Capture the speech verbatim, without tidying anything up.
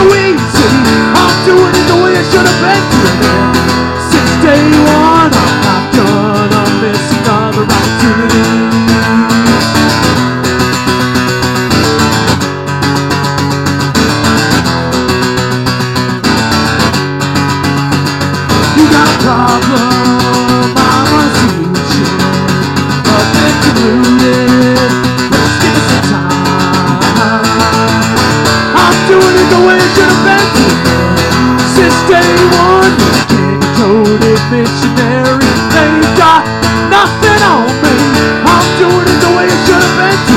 so easy. I'm doing it the way I should have been doing it. Since day one, I'm not gonna miss another opportunity. You got a problem, I'm a solution. I've been deluded, let's give it some time. I'm doing it the way I should have been doing it. Since day one, this candy-coated missionary, they got nothing on me. I'm doing it the way I should have been doing it.